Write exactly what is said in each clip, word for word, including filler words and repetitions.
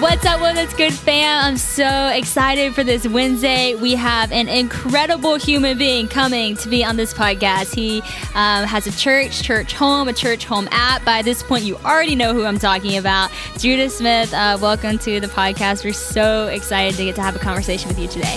What's up, Well That's Good fam? I'm so excited for this Wednesday. We have an incredible human being coming to be on this podcast. He um, has a church, church home, a church home app. By this point, you already know who I'm talking about. Judah Smith, uh, welcome to the podcast. We're so excited to get to have a conversation with you today.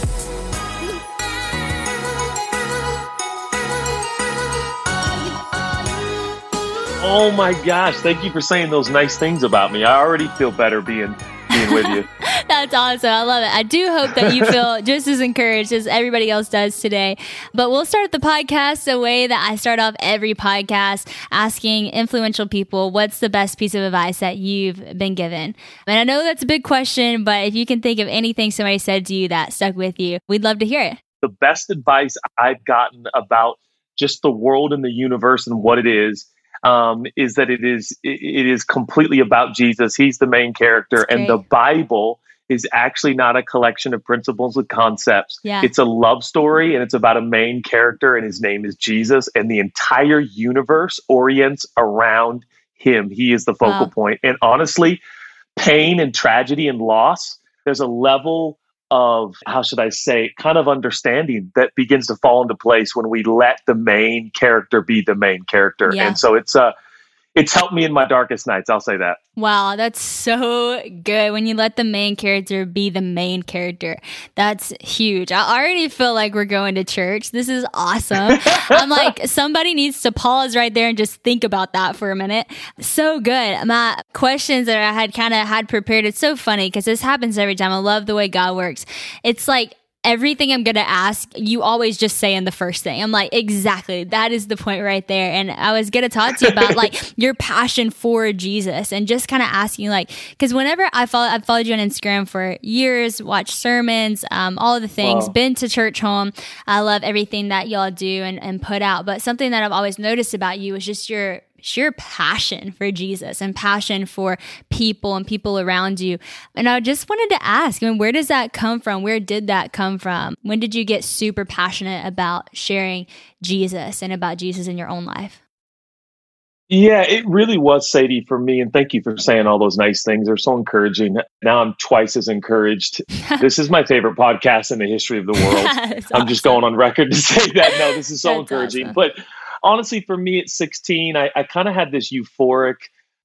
Oh my gosh, thank you for saying those nice things about me. I already feel better being being with you. That's awesome. I love it. I do hope that you feel just as encouraged as everybody else does today. But we'll start the podcast the way that I start off every podcast, asking influential people, what's the best piece of advice that you've been given? And I know that's a big question, but if you can think of anything somebody said to you that stuck with you, we'd love to hear it. The best advice I've gotten about just the world and the universe and what it is, Um, is that it is it is completely about Jesus. He's the main character, and the Bible is actually not a collection of principles and concepts. Yeah. It's a love story, and it's about a main character, and his name is Jesus, and the entire universe orients around him. He is the focal Wow. point. And honestly, pain and tragedy and loss, there's a level of, how should I say, kind of understanding that begins to fall into place when we let the main character be the main character. Yeah. And so it's uh, it's helped me in my darkest nights. I'll say that. Wow, that's so good. When you let the main character be the main character, that's huge. I already feel like we're going to church. This is awesome. I'm like, somebody needs to pause right there and just think about that for a minute. So good. My questions that I had kind of had prepared, it's so funny because this happens every time. I love the way God works. It's like, everything I'm going to ask, you always just say in the first thing. I'm like, exactly. That is the point right there. And I was going to talk to you about like your passion for Jesus and just kind of asking like, because whenever I follow, I've followed you on Instagram for years, watched sermons, um, all of the things, Wow. been to church home. I love everything that y'all do and, and put out. But something that I've always noticed about you is just your sheer passion for Jesus and passion for people and people around you. And I just wanted to ask, I mean, where does that come from? Where did that come from? When did you get super passionate about sharing Jesus and about Jesus in your own life? Yeah, it really was, Sadie, for me. And thank you for saying all those nice things. They're so encouraging. Now I'm twice as encouraged. This is my favorite podcast in the history of the world. I'm awesome. just going on record to say that. No, this is so That's encouraging. awesome. But honestly, for me at sixteen, I, I kind of had this euphoric,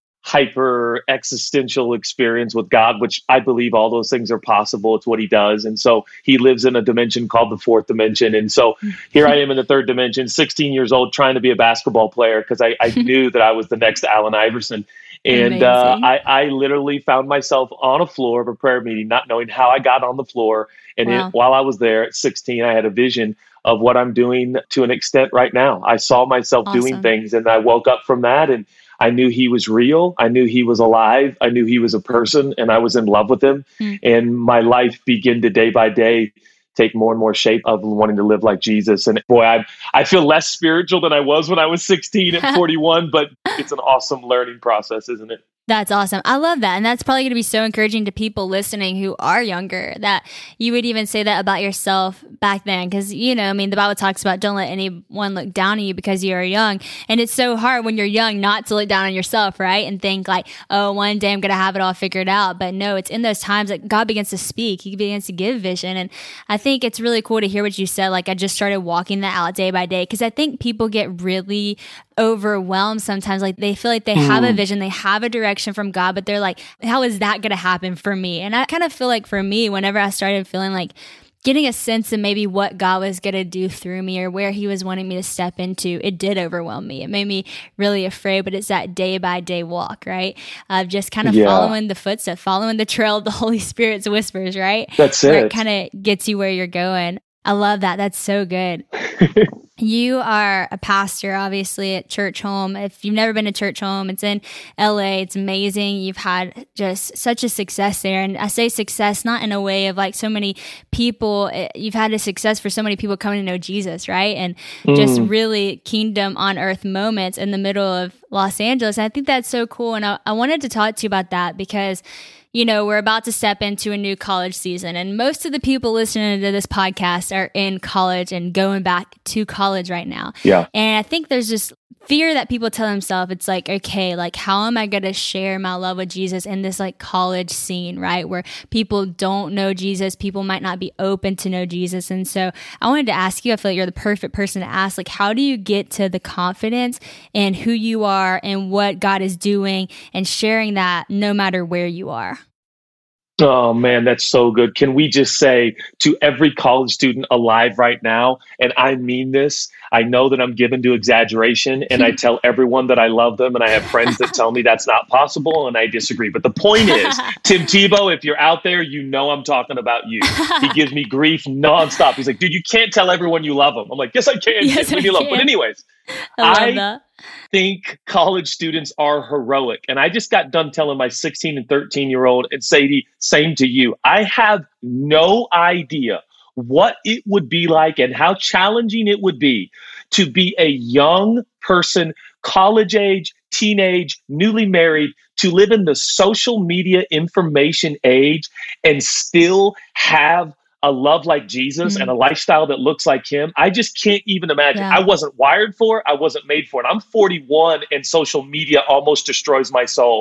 hyper existential experience with God, which I believe all those things are possible. It's what he does. And so he lives in a dimension called the fourth dimension. And so here I am in the third dimension, sixteen years old, trying to be a basketball player because I, I knew that I was the next Allen Iverson. And uh, I, I literally found myself on a floor of a prayer meeting, not knowing how I got on the floor. And Wow. it, while I was there at sixteen, I had a vision of what I'm doing to an extent right now. I saw myself Awesome. doing things, and I woke up from that, and I knew he was real. I knew he was alive. I knew he was a person, and I was in love with him. Hmm. And my life began to day by day take more and more shape of wanting to live like Jesus. And boy, I I feel less spiritual than I was when I was sixteen at forty-one, but it's an awesome learning process, isn't it? That's awesome. I love that. And that's probably going to be so encouraging to people listening who are younger, that you would even say that about yourself back then. Because, you know, I mean, the Bible talks about don't let anyone look down on you because you are young. And it's so hard when you're young not to look down on yourself, right? And think like, oh, one day I'm going to have it all figured out. But no, it's in those times that God begins to speak. He begins to give vision. And I think it's really cool to hear what you said. Like, I just started walking that out day by day, because I think people get really overwhelmed sometimes. Like, they feel like they have a vision, they have a direction from God, but they're like, how is that going to happen for me? And I kind of feel like for me, whenever I started feeling like getting a sense of maybe what God was going to do through me or where he was wanting me to step into, it did overwhelm me. It made me really afraid, but it's that day by day walk, right? Of just kind of Yeah. following the footsteps, following the trail of the Holy Spirit's whispers, right? That's Where it. it kind of gets you where you're going. I love that. That's so good. You are a pastor, obviously, at Church Home. If you've never been to Church Home, it's in L A. It's amazing. You've had just such a success there. And I say success not in a way of like so many people. You've had a success for so many people coming to know Jesus, right? And just really kingdom on earth moments in the middle of Los Angeles. And I think that's so cool. And I, I wanted to talk to you about that because, you know, we're about to step into a new college season, and most of the people listening to this podcast are in college and going back to college right now. Yeah. And I think there's just fear that people tell themselves. It's like, okay, like how am I going to share my love with Jesus in this like college scene, right? Where people don't know Jesus, people might not be open to know Jesus. And so I wanted to ask you, I feel like you're the perfect person to ask, like, how do you get to the confidence in who you are and what God is doing and sharing that no matter where you are? Oh man, that's so good. Can we just say to every college student alive right now, and I mean this, I know that I'm given to exaggeration, and I tell everyone that I love them, and I have friends that tell me that's not possible, and I disagree. But the point is, Tim Tebow, if you're out there, you know I'm talking about you. He gives me grief nonstop. He's like, dude, you can't tell everyone you love them. I'm like, yes, I can. Yes, Leave me alone. But anyways, I love I that. think college students are heroic. And I just got done telling my sixteen and thirteen year old, and Sadie, same to you. I have no idea what it would be like and how challenging it would be to be a young person, college age, teenage, newly married, to live in the social media information age and still have a love like Jesus mm. and a lifestyle that looks like him. I just can't even imagine. Yeah. I wasn't wired for it. I wasn't made for it. I'm forty-one and social media almost destroys my soul.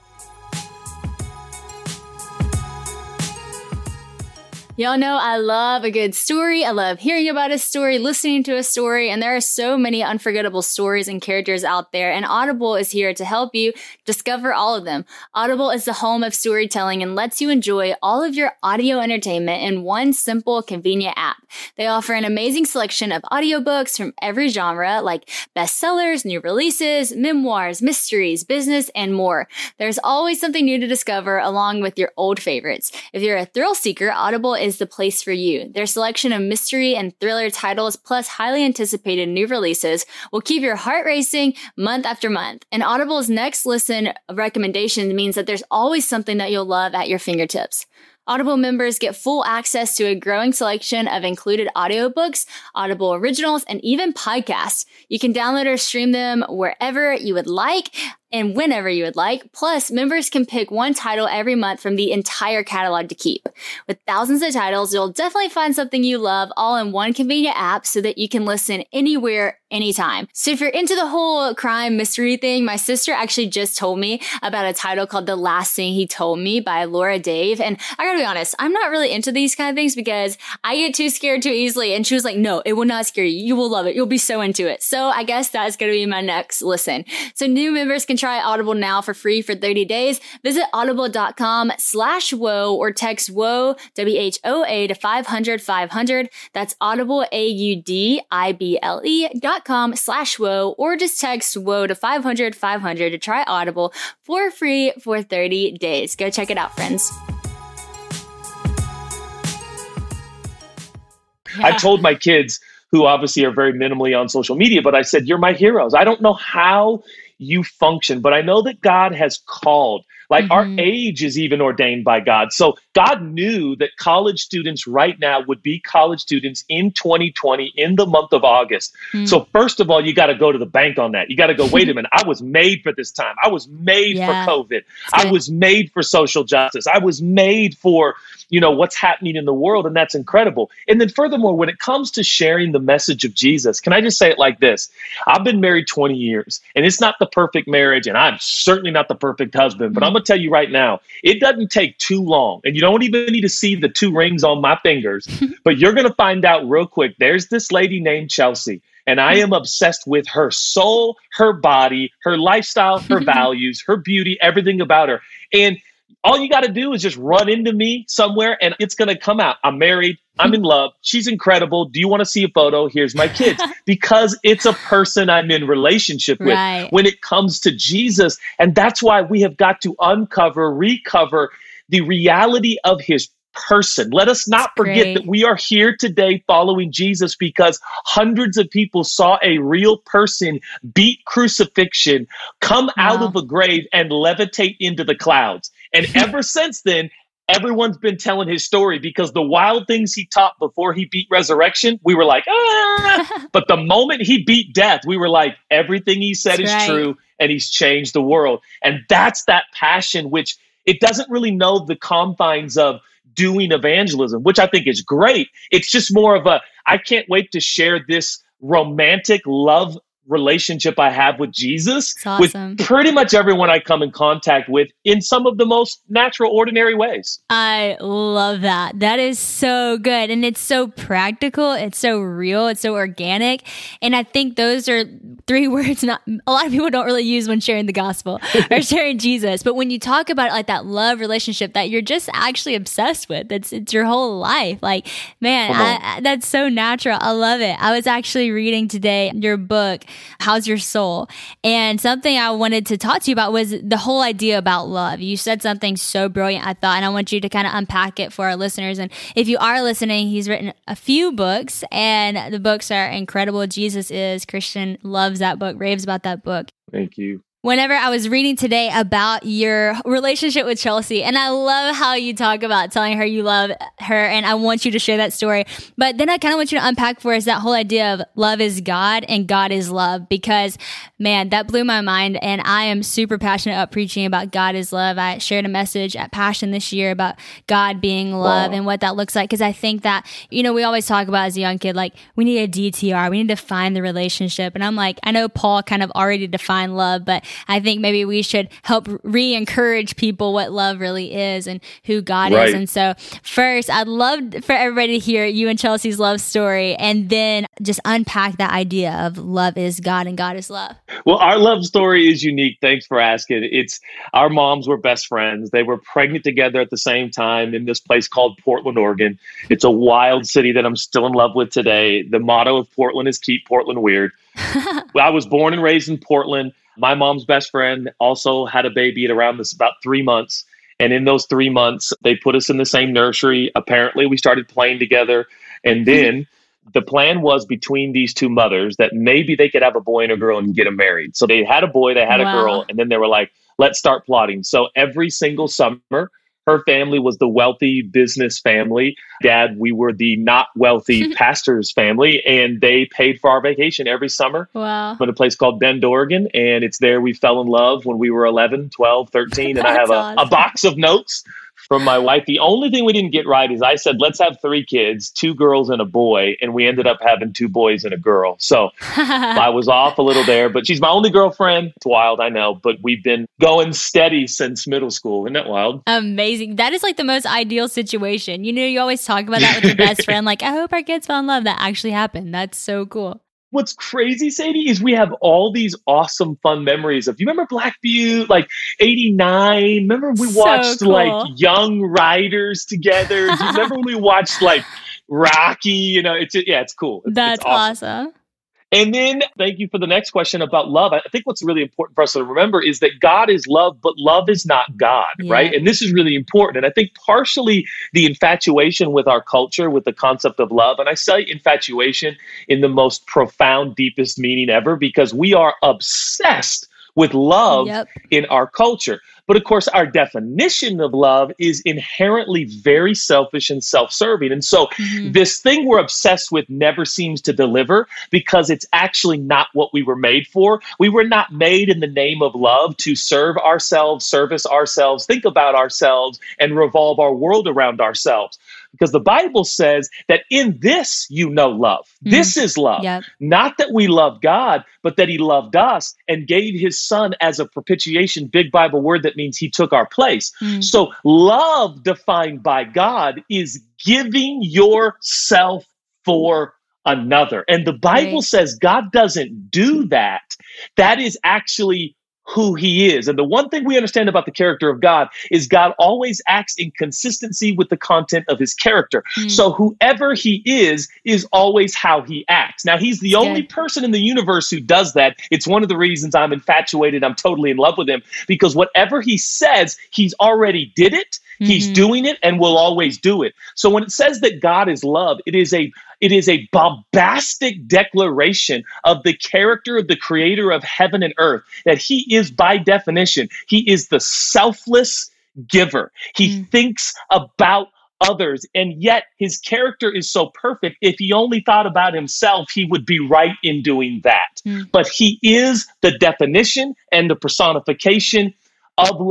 Y'all know I love a good story. I love hearing about a story, listening to a story, and there are so many unforgettable stories and characters out there, and Audible is here to help you discover all of them. Audible is the home of storytelling and lets you enjoy all of your audio entertainment in one simple, convenient app. They offer an amazing selection of audiobooks from every genre, like bestsellers, new releases, memoirs, mysteries, business, and more. There's always something new to discover along with your old favorites. If you're a thrill seeker, Audible is the place for you. Their selection of mystery and thriller titles plus highly anticipated new releases will keep your heart racing month after month. And Audible's next listen recommendation means that there's always something that you'll love at your fingertips. Audible members get full access to a growing selection of included audiobooks, Audible originals, and even podcasts. You can download or stream them wherever you would like and whenever you would like. Plus, members can pick one title every month from the entire catalog to keep. With thousands of titles, you'll definitely find something you love all in one convenient app so that you can listen anywhere, anytime. So if you're into the whole crime mystery thing, my sister actually just told me about a title called The Last Thing He Told Me by Laura Dave. And I gotta be honest, I'm not really into these kind of things because I get too scared too easily. And she was like, no, it will not scare you. You will love it. You'll be so into it. So I guess that's gonna be my next listen. So new members can try Audible now for free for thirty days. Visit audible.com slash whoa or text whoa, W H O A to five hundred five hundred. That's audible, A U D I B L E dot com slash whoa, or just text whoa to five hundred five hundred to try Audible for free for thirty days. Go check it out, friends. Yeah. I told my kids, who obviously are very minimally on social media, but I said, you're my heroes. I don't know how you function, but I know that God has called. Like mm-hmm. our age is even ordained by God. So God knew that college students right now would be college students in twenty twenty in the month of August. Mm. So first of all, you got to go to the bank on that. You got to go, wait a minute, I was made for this time. I was made yeah. for COVID. I was made for social justice. I was made for, you know, what's happening in the world. And that's incredible. And then furthermore, when it comes to sharing the message of Jesus, can I just say it like this? I've been married twenty years, and it's not the perfect marriage, and I'm certainly not the perfect husband, but mm. I'm going to tell you right now, it doesn't take too long, and you don't even need to see the two rings on my fingers, but you're going to find out real quick. There's this lady named Chelsea, and I am obsessed with her soul, her body, her lifestyle, her values, her beauty, everything about her. And all you got to do is just run into me somewhere and it's going to come out. I'm married. I'm in love. She's incredible. Do you want to see a photo? Here's my kids. Because it's a person I'm in relationship with right. when it comes to Jesus. And that's why we have got to uncover, recover the reality of his person. Let us not forget Great. that we are here today following Jesus because hundreds of people saw a real person beat crucifixion, come wow. out of a grave and levitate into the clouds. And ever since then, everyone's been telling his story because the wild things he taught before he beat resurrection, we were like, ah. But the moment he beat death, we were like, everything he said that's is right. true and he's changed the world. And that's that passion, which it doesn't really know the confines of doing evangelism, which I think is great. It's just more of a, I can't wait to share this romantic love relationship I have with Jesus, It's awesome. with pretty much everyone I come in contact with in some of the most natural, ordinary ways. I love that. That is so good. And it's so practical. It's so real. It's so organic. And I think those are three words not a lot of people don't really use when sharing the gospel or sharing Jesus. But when you talk about it like that love relationship that you're just actually obsessed with, it's it's your whole life. Like, man, I, I, that's so natural. I love it. I was actually reading today your book, How's Your Soul? And something I wanted to talk to you about was the whole idea about love. You said something so brilliant, I thought, and I want you to kind of unpack it for our listeners. And if you are listening, he's written a few books, and the books are incredible. Jesus Is. Christian loves that book, raves about that book. Thank you. Whenever I was reading today about your relationship with Chelsea, and I love how you talk about telling her you love her, and I want you to share that story. But then I kind of want you to unpack for us that whole idea of love is God and God is love, because, man, that blew my mind, and I am super passionate about preaching about God is love. I shared a message at Passion this year about God being love wow. and what that looks like, because I think that, you know, we always talk about as a young kid, like, we need a D T R, we need to find the relationship. And I'm like, I know Paul kind of already defined love, but I think maybe we should help re-encourage people what love really is and who God right. is. And so first, I'd love for everybody to hear you and Chelsea's love story, and then just unpack that idea of love is God and God is love. Well, our love story is unique. Thanks for asking. It's our moms were best friends. They were pregnant together at the same time in this place called Portland, Oregon. It's a wild city that I'm still in love with today. The motto of Portland is keep Portland weird. I was born and raised in Portland. My mom's best friend also had a baby at around this about three months. And in those three months, they put us in the same nursery. Apparently, we started playing together. And then the plan was between these two mothers that maybe they could have a boy and a girl and get them married. So they had a boy, they had wow. a girl, and then they were like, let's start plotting. So every single summer, her family was the wealthy business family. Dad, we were the not wealthy pastor's family, and they paid for our vacation every summer. Wow. From a place called Bend, Oregon. And it's there we fell in love when we were eleven, twelve, thirteen. And I have a, awesome. a box of notes from my wife. The only thing we didn't get right is I said, let's have three kids, two girls and a boy. And we ended up having two boys and a girl. So I was off a little there, but she's my only girlfriend. It's wild, I know, but we've been going steady since middle school. Isn't that wild? Amazing. That is like the most ideal situation. You know, you always talk about that with your best friend. Like, I hope our kids fell in love. That actually happened. That's so cool. What's crazy, Sadie, is we have all these awesome, fun memories of, you remember Black Butte, like eighty-nine? Remember we watched so cool. like Young Riders together? Do you remember when we watched like Rocky? You know, it's yeah, it's cool. It's, That's it's awesome. awesome. And then thank you for the next question about love. I think what's really important for us to remember is that God is love, but love is not God, yeah. right? And this is really important. And I think partially the infatuation with our culture, with the concept of love, and I say infatuation in the most profound, deepest meaning ever, because we are obsessed with love yep. in our culture. But of course, our definition of love is inherently very selfish and self-serving. And so mm-hmm. this thing we're obsessed with never seems to deliver, because it's actually not what we were made for. We were not made in the name of love to serve ourselves, service ourselves, think about ourselves, and revolve our world around ourselves. Because the Bible says that in this you know love. Mm. This is love. Yep. Not that we love God, but that he loved us and gave his son as a propitiation, big Bible word that means he took our place. Mm. So love defined by God is giving yourself for another. And the Bible right. says God doesn't do that. That is actually who he is. And the one thing we understand about the character of God is God always acts in consistency with the content of his character. Mm. So whoever he is, is always how he acts. Now, he's the That's only good. person in the universe who does that. It's one of the reasons I'm infatuated. I'm totally in love with him, because whatever he says, he's already did it. Mm-hmm. He's doing it and will always do it. So when it says that God is love, it is a It is a bombastic declaration of the character of the creator of heaven and earth, that he is, by definition, he is the selfless giver. He mm. thinks about others, and yet his character is so perfect. If he only thought about himself, he would be right in doing that. Mm. But he is the definition and the personification of love.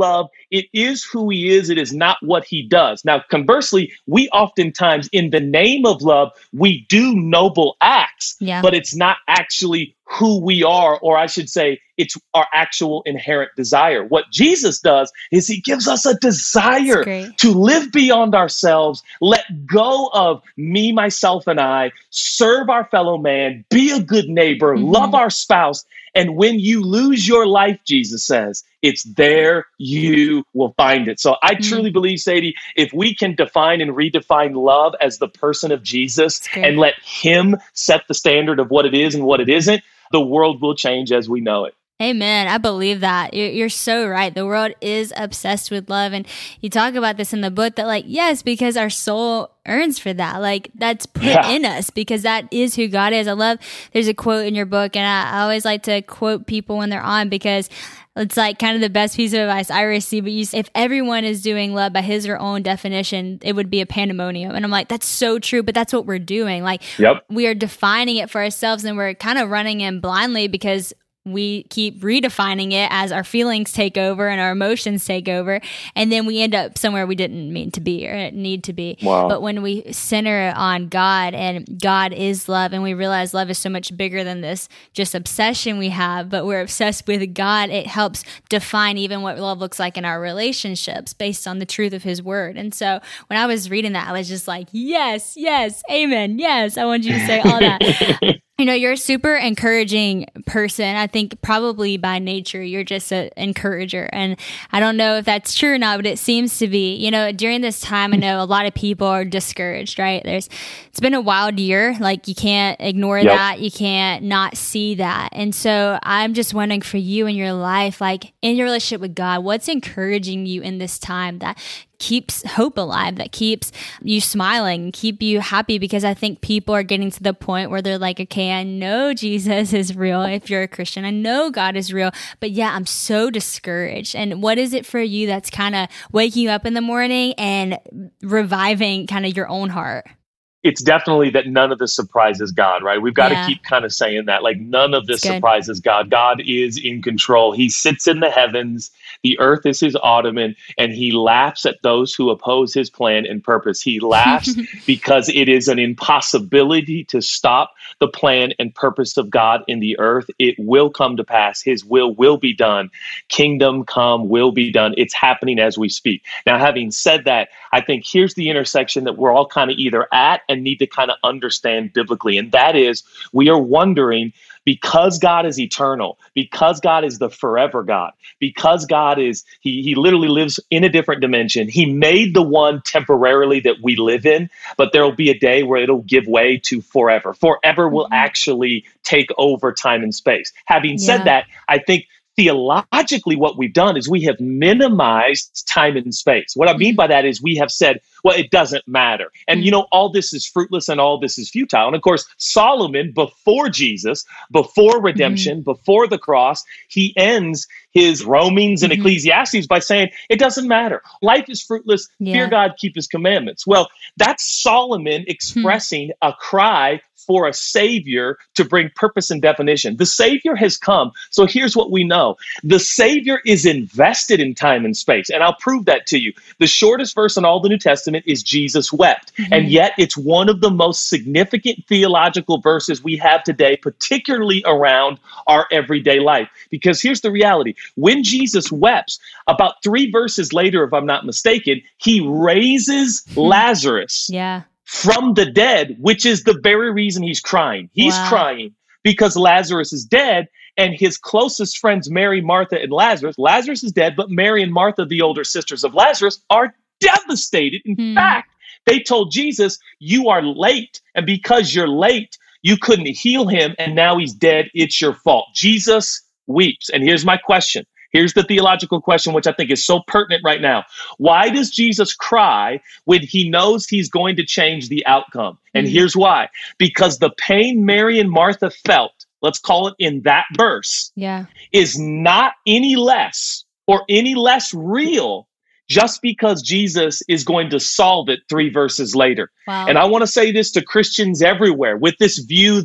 it is who he is. It is not what he does. Now, conversely, we oftentimes, in the name of love, we do noble acts, Yeah. but it's not actually who we are, or I should say, it's our actual inherent desire. What Jesus does is he gives us a desire great. to live beyond ourselves, let go of me, myself, and I, serve our fellow man, be a good neighbor, Mhm. love our spouse. And when you lose your life, Jesus says, it's there you will find it. So I Mm. truly believe, Sadie, if we can define and redefine love as the person of Jesus That's great. and let him set the standard of what it is and what it isn't, the world will change as we know it. Amen. I believe that. You're, you're so right. The world is obsessed with love. And you talk about this in the book that, like, yes, because our soul earns for that. Like, that's put Yeah. in us because that is who God is. I love, there's a quote in your book, and I, I always like to quote people when they're on because it's like kind of the best piece of advice I receive. But you, if everyone is doing love by his or own definition, it would be a pandemonium. And I'm like, that's so true, but that's what we're doing. Like, Yep. we are defining it for ourselves, and we're kind of running in blindly because we keep redefining it as our feelings take over and our emotions take over. And then we end up somewhere we didn't mean to be or need to be. Wow. But when we center on God, and God is love, and we realize love is so much bigger than this just obsession we have, but we're obsessed with God, it helps define even what love looks like in our relationships based on the truth of his word. And so when I was reading that, I was just like, yes, yes, amen, yes. I want you to say all that. You know, you're a super encouraging person. I think probably by nature, you're just an encourager. And I don't know if that's true or not, but it seems to be. You know, during this time, I know a lot of people are discouraged, right? There's, it's been a wild year. Like, you can't ignore Yep. that. You can't not see that. And so I'm just wondering for you in your life, like in your relationship with God, what's encouraging you in this time that keeps hope alive, that keeps you smiling, keep you happy? Because I think people are getting to the point where they're like, okay, I know Jesus is real if you're a Christian. I know God is real, but yeah, I'm so discouraged. And what is it for you that's kind of waking you up in the morning and reviving kind of your own heart? It's definitely that none of this surprises God, right? We've got Yeah. to keep kind of saying that, like, none of this That's good. surprises God. God is in control. He sits in the heavens. The earth is his ottoman, and he laughs at those who oppose his plan and purpose. He laughs because it is an impossibility to stop the plan and purpose of God in the earth. It will come to pass. His will will be done. Kingdom come will be done. It's happening as we speak. Now, having said that, I think here's the intersection that we're all kind of either at and need to kind of understand biblically. And that is, we are wondering, because God is eternal, because God is the forever God, because God is, he, he literally lives in a different dimension. He made the one temporarily that we live in, but there will be a day where it'll give way to forever. Forever will Mhm. actually take over time and space. Having said Yeah. that, I think theologically, what we've done is we have minimized time and space. What I mean Mhm. by that is we have said, well, it doesn't matter. And, Mhm. you know, all this is fruitless and all this is futile. And of course, Solomon, before Jesus, before redemption, before the cross, he ends his Romans and Mhm. Ecclesiastes by saying, it doesn't matter. Life is fruitless. Yeah. Fear God, keep his commandments. Well, that's Solomon expressing a cry for a savior to bring purpose and definition. The savior has come. So here's what we know. The savior is invested in time and space. And I'll prove that to you. The shortest verse in all the New Testament is Jesus wept. Mhm. And yet it's one of the most significant theological verses we have today, particularly around our everyday life. Because here's the reality. When Jesus wept, about three verses later, if I'm not mistaken, he raises Lazarus Yeah. from the dead, which is the very reason he's crying. He's Wow. crying because Lazarus is dead, and his closest friends, Mary, Martha, and Lazarus, Lazarus is dead, but Mary and Martha, the older sisters of Lazarus, are devastated. In Hmm. fact, they told Jesus, you are late, and because you're late, you couldn't heal him, and now he's dead. It's your fault. Jesus weeps. And here's my question. Here's the theological question, which I think is so pertinent right now. Why does Jesus cry when he knows he's going to change the outcome? And Mhm. here's why. Because the pain Mary and Martha felt, let's call it in that verse, Yeah. is not any less or any less real just because Jesus is going to solve it three verses later. Wow. And I want to say this to Christians everywhere with this view that,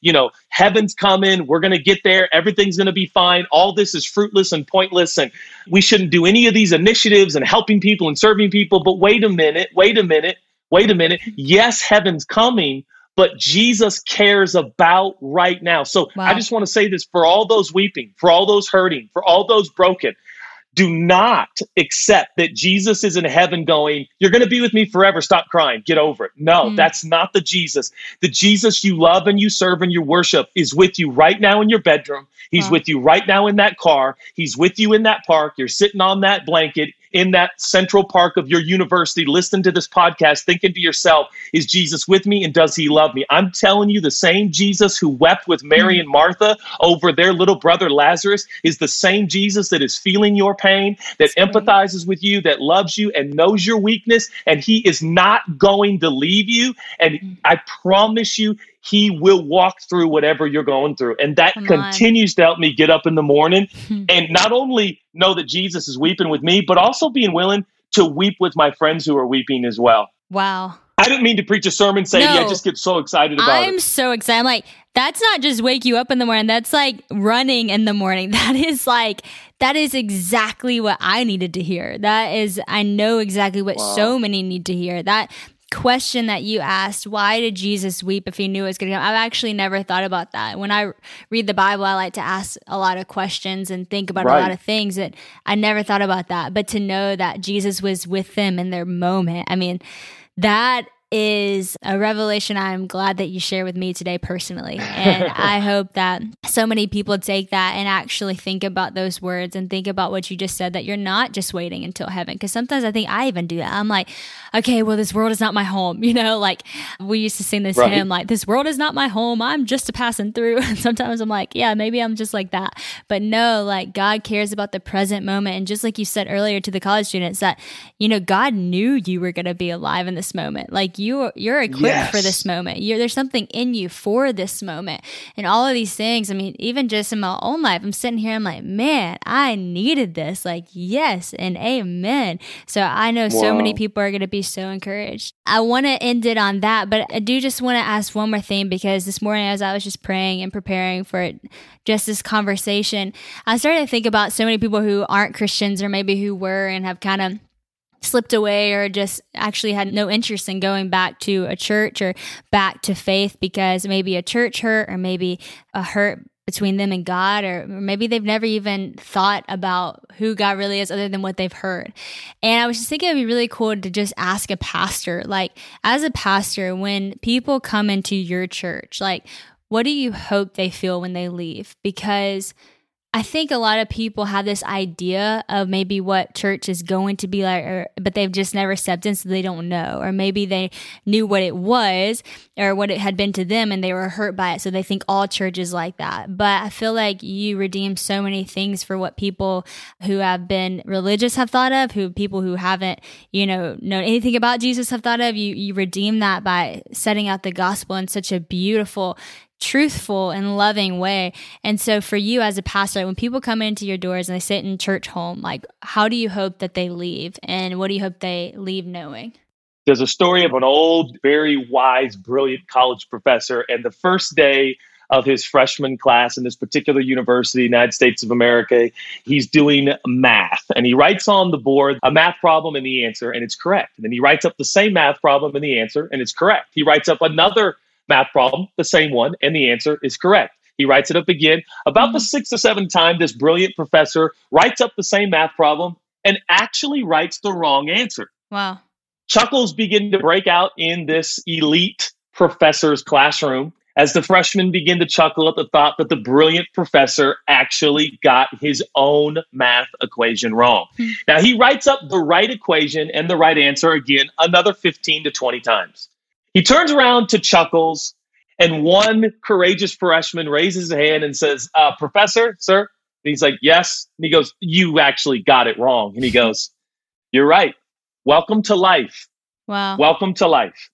you know, heaven's coming. We're going to get there. Everything's going to be fine. All this is fruitless and pointless. And we shouldn't do any of these initiatives and helping people and serving people. But wait a minute, wait a minute, wait a minute. Yes, heaven's coming, but Jesus cares about right now. So Wow. I just want to say this for all those weeping, for all those hurting, for all those broken. Do not accept that Jesus is in heaven going, you're going to be with me forever. Stop crying. Get over it. No, Mm. that's not the Jesus. The Jesus you love and you serve and you worship is with you right now in your bedroom. He's Wow. with you right now in that car. He's with you in that park. You're sitting on that blanket in that central park of your university, listening to this podcast, thinking to yourself, is Jesus with me and does he love me? I'm telling you, the same Jesus who wept with Mary and Martha over their little brother Lazarus is the same Jesus that is feeling your pain, that That's great. empathizes with you, that loves you and knows your weakness, and he is not going to leave you. And I promise you, he will walk through whatever you're going through. And that Come on. continues to help me get up in the morning and not only know that Jesus is weeping with me, but also being willing to weep with my friends who are weeping as well. Wow. I didn't mean to preach a sermon, Sadie. I No. just get so excited about I'm it. so excited. I'm like, that's not just wake you up in the morning. That's like running in the morning. That is like, that is exactly what I needed to hear. That is, I know exactly what Wow. so many need to hear. That question that you asked, why did Jesus weep if he knew it was going to come? I've actually never thought about that. When I read the Bible, I like to ask a lot of questions and think about Right. a lot of things that I never thought about that. But to know that Jesus was with them in their moment, I mean, that is a revelation I'm glad that you share with me today personally. And I hope that so many people take that and actually think about those words and think about what you just said, that you're not just waiting until heaven. Because sometimes I think I even do that. I'm like, okay, well, this world is not my home. You know, like we used to sing this Right. hymn, like, this world is not my home. I'm just a passing through. And sometimes I'm like, yeah, maybe I'm just like that. But no, like God cares about the present moment. And just like you said earlier to the college students, that, you know, God knew you were going to be alive in this moment. Like you, you're equipped Yes. for this moment. You're, there's something in you for this moment. And all of these things, I mean, even just in my own life, I'm sitting here, I'm like, man, I needed this. Like, yes and amen. So I know so Wow. many people are going to be so encouraged. I want to end it on that, but I do just want to ask one more thing, because this morning as I was just praying and preparing for just this conversation, I started to think about so many people who aren't Christians, or maybe who were and have kind of slipped away, or just actually had no interest in going back to a church or back to faith, because maybe a church hurt, or maybe a hurt between them and God, or maybe they've never even thought about who God really is other than what they've heard. And I was just thinking it'd be really cool to just ask a pastor, like, as a pastor, when people come into your church, like, what do you hope they feel when they leave? Because I think a lot of people have this idea of maybe what church is going to be like, or, but they've just never stepped in, so they don't know. Or maybe they knew what it was or what it had been to them, and they were hurt by it, so they think all church is like that. But I feel like you redeem so many things for what people who have been religious have thought of, who people who haven't, you know, known anything about Jesus have thought of. You you redeem that by setting out the gospel in such a beautiful, truthful and loving way. And so for you as a pastor, when people come into your doors and they sit in church home, like, how do you hope that they leave, and what do you hope they leave knowing? There's a story of an old, very wise, brilliant college professor, and the first day of his freshman class in this particular university, United States of America, he's doing math, and he writes on the board a math problem and the answer, and it's correct. And then he writes up the same math problem and the answer, and it's correct. He writes up another math problem, the same one, and the answer is correct. He writes it up again. About the sixth or seventh time, this brilliant professor writes up the same math problem and actually writes the wrong answer. Wow. Chuckles begin to break out in this elite professor's classroom as the freshmen begin to chuckle at the thought that the brilliant professor actually got his own math equation wrong. Hmm. Now, he writes up the right equation and the right answer again another fifteen to twenty times. He turns around to Chuckles, and one courageous freshman raises his hand and says, uh, Professor, sir? And he's like, yes. And he goes, you actually got it wrong. And he goes, you're right. Welcome to life. Wow. Welcome to life.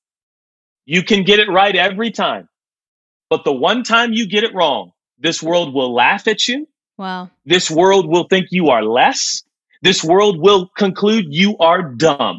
You can get it right every time. But the one time you get it wrong, this world will laugh at you. Wow. This world will think you are less. This world will conclude you are dumb.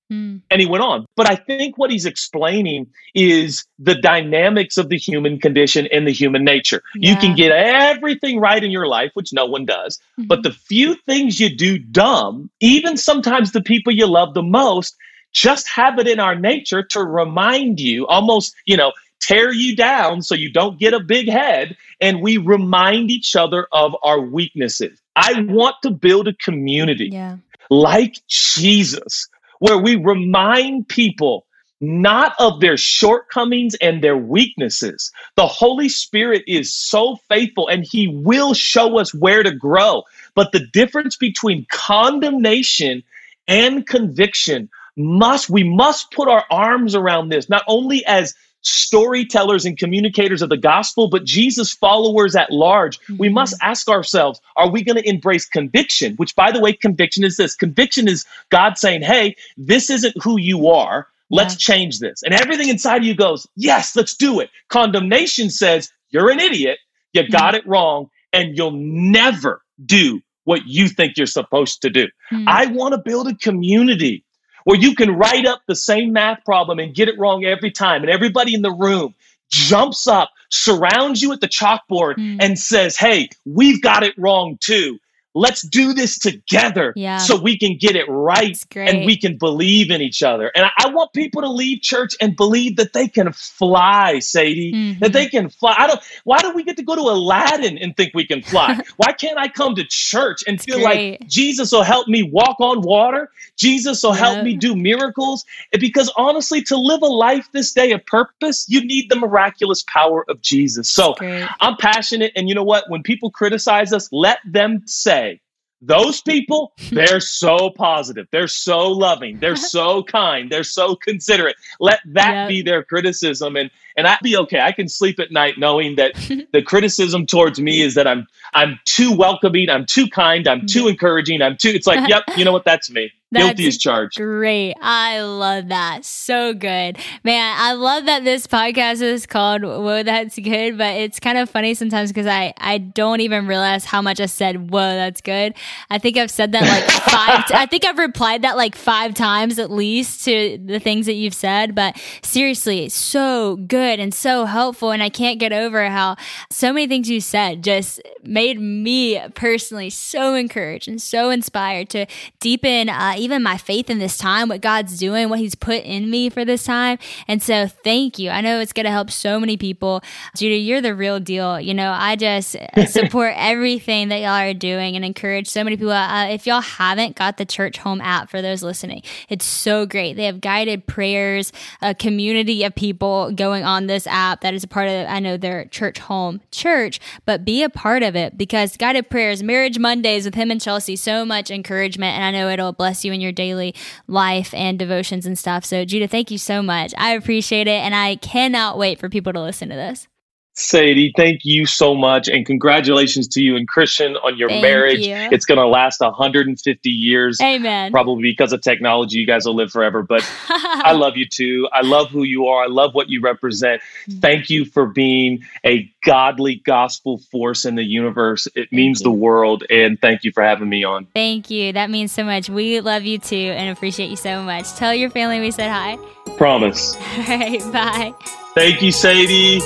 Mm. And he went on. But I think what he's explaining is the dynamics of the human condition and the human nature. Yeah. You can get everything right in your life, which no one does. Mm-hmm. But the few things you do dumb, even sometimes the people you love the most, just have it in our nature to remind you, almost, you know, tear you down so you don't get a big head. And we remind each other of our weaknesses. I want to build a community Yeah. like Jesus, where we remind people not of their shortcomings and their weaknesses. The Holy Spirit is so faithful and he will show us where to grow. But the difference between condemnation and conviction must, we must put our arms around this, not only as storytellers and communicators of the gospel, but Jesus followers at large. Mm-hmm. We must ask ourselves, are we going to embrace conviction? Which, by the way, conviction is this. Conviction is God saying, hey, this isn't who you are. Let's yeah. change this. And everything inside of you goes, yes, let's do it. Condemnation says, you're an idiot. You mm-hmm. got it wrong. And you'll never do what you think you're supposed to do. Mm-hmm. I want to build a community where you can write up the same math problem and get it wrong every time. And everybody in the room jumps up, surrounds you at the chalkboard mm. and says, hey, we've got it wrong too. Let's do this together yeah. so we can get it right and we can believe in each other. And I, I want people to leave church and believe that they can fly, Sadie, mm-hmm. that they can fly. I don't. Why do we get to go to Aladdin and think we can fly? Why can't I come to church and That's feel great. like Jesus will help me walk on water? Jesus will yep. help me do miracles. Because honestly, to live a life this day of purpose, you need the miraculous power of Jesus. So I'm passionate. And you know what? When people criticize us, let them say, those people, they're so positive. They're so loving. They're so kind. They're so considerate. Let that yep. be their criticism. And and I'd be okay. I can sleep at night knowing that the criticism towards me is that I'm I'm too welcoming. I'm too kind. I'm too encouraging. I'm too, it's like, yep, you know what? That's me. That's guilty as charged. Great. I love that. So good. Man, I love that this podcast is called Whoa, That's Good, but it's kind of funny sometimes because I, I don't even realize how much I said, whoa, that's good. I think I've said that like five, t- I think I've replied that like five times at least to the things that you've said, but seriously, so good and so helpful. And I can't get over how so many things you said just made me personally so encouraged and so inspired to deepen uh, even my faith in this time, what God's doing, what he's put in me for this time. And so thank you. I know it's going to help so many people. Judah, you're the real deal. You know, I just support everything that y'all are doing and encourage so many people. Uh, if y'all haven't got the Church Home app for those listening, it's so great. They have guided prayers, a community of people going on this app that is a part of, I know their Church Home church, but be a part of it because guided prayers, Marriage Mondays with him and Chelsea, so much encouragement. And I know it'll bless you in your daily life and devotions and stuff. So Judah, thank you so much. I appreciate it. And I cannot wait for people to listen to this. Sadie, thank you so much. And congratulations to you and Christian on your thank marriage. You. It's going to last one hundred fifty years. Amen. Probably because of technology. You guys will live forever. But I love you too. I love who you are. I love what you represent. Thank you for being a godly gospel force in the universe. It thank means you. The world. And thank you for having me on. Thank you. That means so much. We love you too and appreciate you so much. Tell your family we said hi. Promise. All right. Bye. Thank you, Sadie.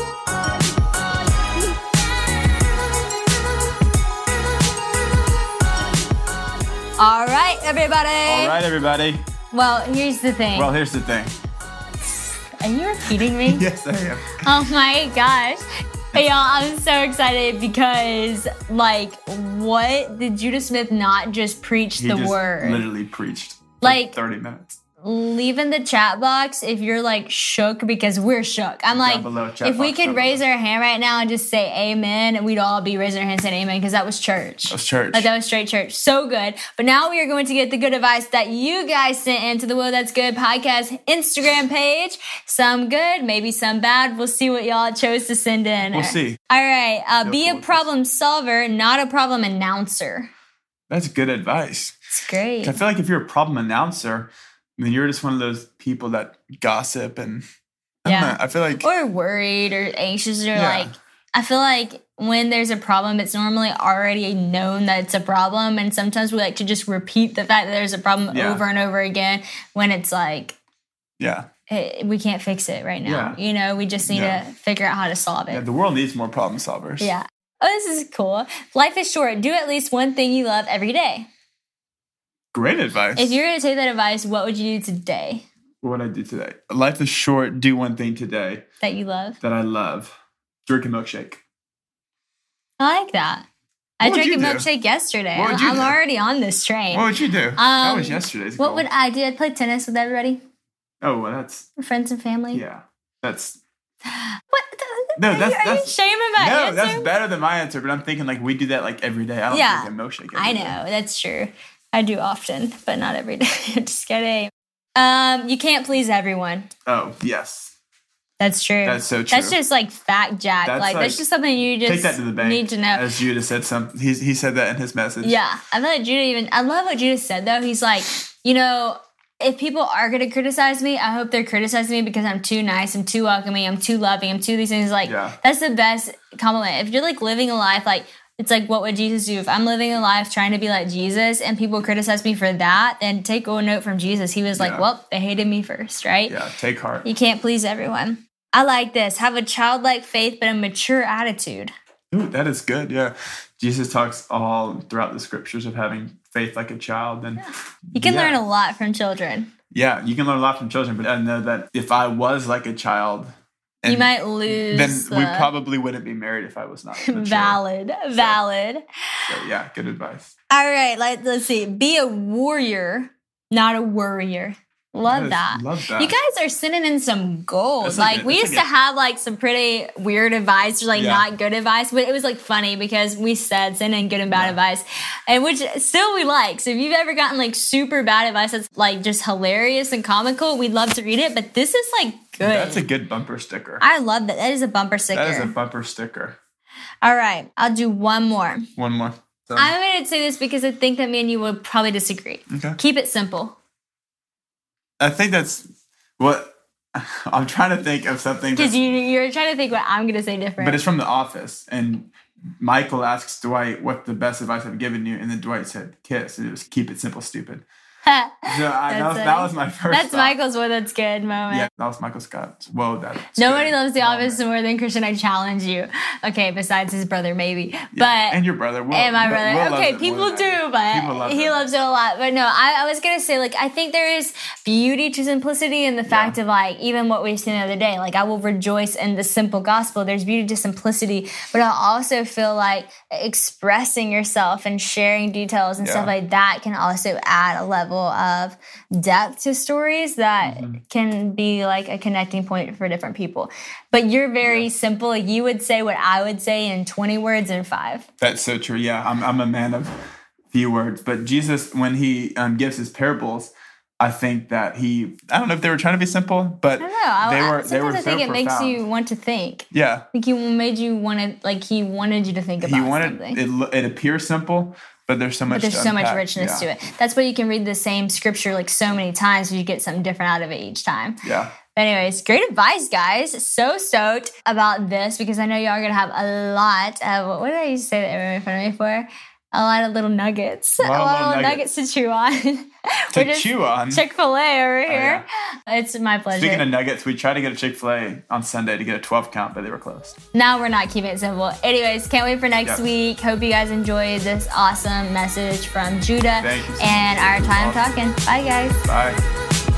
All right, everybody. All right, everybody. Well, here's the thing. Well, here's the thing. Are you repeating me? Yes, I am. Oh my gosh. Hey, y'all, I'm so excited because, like, what did Judah Smith not just preach he the just word? Literally preached for like thirty minutes. Leave in the chat box if you're like shook because we're shook. I'm like, below, if we box, could raise below. Our hand right now and just say amen, and we'd all be raising our hand saying amen because that was church. That was church. Like that was straight church. So good. But now we are going to get the good advice that you guys sent into the Whoa, That's Good podcast Instagram page. Some good, maybe some bad. We'll see what y'all chose to send in. We'll see. All right. Uh, be a problem solver, not a problem announcer. That's good advice. It's great. I feel like if you're a problem announcer, I mean, you're just one of those people that gossip and I yeah. don't know, I feel like or worried or anxious or yeah. like I feel like when there's a problem, it's normally already known that it's a problem. And sometimes we like to just repeat the fact that there's a problem yeah. over and over again when it's like, yeah, it, we can't fix it right now. Yeah. You know, we just need yeah. to figure out how to solve it. Yeah, the world needs more problem solvers. Yeah. Oh, this is cool. Life is short. Do at least one thing you love every day. Great advice. If you're going to take that advice, what would you do today? What would I do today? Life is short. Do one thing today. That you love? That I love. Drink a milkshake. I like that. I what drank a do? milkshake yesterday. What would you I'm do? already on this train. What would you do? Um, that was yesterday's What goal. would I do? I'd play tennis with everybody. Oh, well, that's... Friends and family. Yeah. That's... What? No, are that's... You, are that's you shaming my no, answer? that's better than my answer, but I'm thinking like we do that like every day. I don't yeah, drink a milkshake every I know. day. That's true. I do often, but not every day. Just kidding. Um, you can't please everyone. Oh, yes. That's true. That's so true. That's just like fact, Jack. That's like, like that's just something you just take that to the bank, need to know. As Judah said some, he, he said that in his message. Yeah. I feel like Judah even, I love what Judah said though. He's like, you know, if people are going to criticize me, I hope they're criticizing me because I'm too nice, I'm too welcoming, I'm too loving, I'm too these things. Like, yeah. that's the best compliment. If you're like living a life, like, it's like, what would Jesus do? If I'm living a life trying to be like Jesus and people criticize me for that, then take a note from Jesus. He was like, yeah. well, they hated me first, right? Yeah, take heart. You can't please everyone. I like this. Have a childlike faith, but a mature attitude. Ooh, that is good, yeah. Jesus talks all throughout the scriptures of having faith like a child. And yeah. You can yeah. learn a lot from children. Yeah, you can learn a lot from children, but I know that if I was like a child... you might lose. Then the... we probably wouldn't be married if I was not mature. Valid. So, Valid. So, yeah, good advice. All right, like, let's see. Be a warrior, not a worrier. Love that. that. Love that. You guys are sending in some gold. That's Like, like a, we used like to have like some pretty weird advice, or like yeah. not good advice, but it was like funny because we said send in good and bad yeah. advice, and which still we like. So if you've ever gotten like super bad advice that's like just hilarious and comical, we'd love to read it. But this is like good. That's a good bumper sticker. I love that. That is a bumper sticker. That is a bumper sticker. All right, I'll do one more. One more. So. I'm going to say this because I think that me and you would probably disagree. Okay. Keep it simple. I think that's what I'm trying to think of something. Because you, you're trying to think what I'm going to say different. But it's from The Office. And Michael asks Dwight, what's the best advice I've given you? And then Dwight said, kiss. And it was keep it simple, stupid. So I, that, was, that was my first That's thought. Michael's "Whoa, that's good" moment. Yeah, that was Michael Scott's "Whoa, that's Nobody good" loves The moment. Office more than Christian. I challenge you. Okay, besides his brother, maybe. Yeah. But and your brother. Will, and my brother. Will okay, loves people it do, but people love he it. loves it a lot. But no, I, I was gonna say, like, I think there is beauty to simplicity in the fact yeah. of like even what we seen the other day. Like, I will rejoice in the simple gospel. There's beauty to simplicity, but I also feel like expressing yourself and sharing details and yeah. stuff like that can also add a level of depth to stories that mm-hmm. can be like a connecting point for different people. But you're very yeah. simple. You would say what I would say in twenty words in five. That's so true. Yeah, I'm I'm a man of few words. But Jesus, when he um, gives his parables, I think that he, I don't know if they were trying to be simple, but I don't know. they I, were, they were I think so it makes profound. you want to think. Yeah. Like he made you want to, like he wanted you to think about he wanted, something. It, it appears simple, but there's so much But there's to so unpack. much richness yeah. to it. That's why you can read the same scripture like so many times and you get something different out of it each time. Yeah. But anyways, great advice, guys. So stoked about this because I know y'all are going to have a lot of, what did I used to say that everyone made fun of me for? A lot of little nuggets. A lot, a lot of little nuggets. nuggets to chew on. To chew on? Chick-fil-A over Oh, here. yeah. It's my pleasure. Speaking of nuggets, we tried to get a Chick-fil-A on Sunday to get a twelve count, but they were closed. Now we're not keeping it simple. Anyways, can't wait for next yep. week. Hope you guys enjoyed this awesome message from Judah Thank you so and much. our time Awesome. talking. Bye, guys. Bye.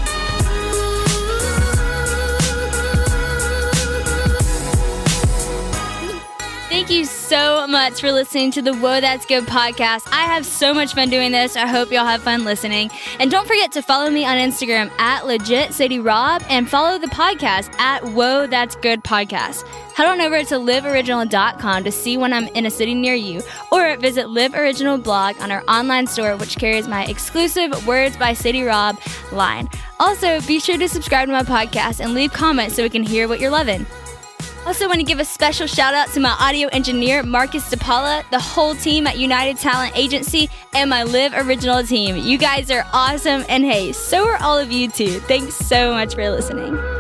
Thank you so much for listening to the Whoa, That's Good podcast. I have so much fun doing this. I hope y'all have fun listening. And don't forget to follow me on Instagram at Legit City Rob and follow the podcast at Whoa, That's Good podcast. Head on over to live original dot com to see when I'm in a city near you, or visit Live Original blog on our online store, which carries my exclusive Words by City Rob line. Also, be sure to subscribe to my podcast and leave comments so we can hear what you're loving. Also want to give a special shout out to my audio engineer, Marcus DePaula, the whole team at United Talent Agency, and my Live Original team. You guys are awesome, and hey, so are all of you too. Thanks so much for listening.